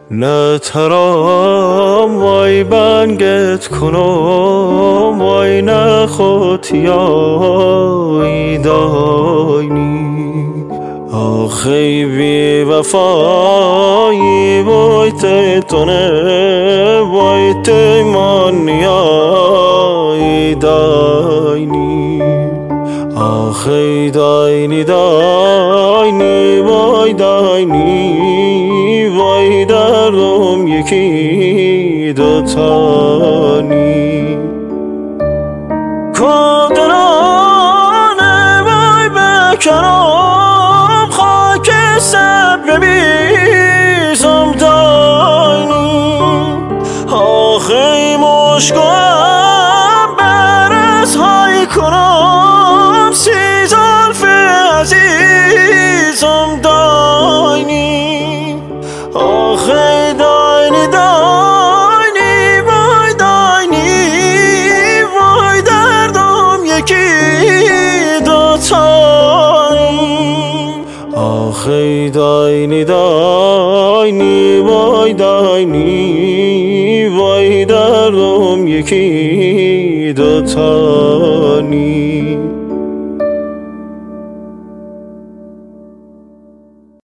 نترام وای بنگت کنم وای نخوتیای داینی آخی بی وفایی وای تتونه وای تیمانیای داینی آخی داینی داینی وای داینی وای دردم یکی دوتانی کدرانه وای بکنم خاک سر ببیزم داینی آخی مشکم برس های کنم سی زلف عزیزم داینی آخی داینی داینی وای داینی وای دردم یکی دوتانی آخی داینی داینی وای داینی وای دردم یکی دوتانی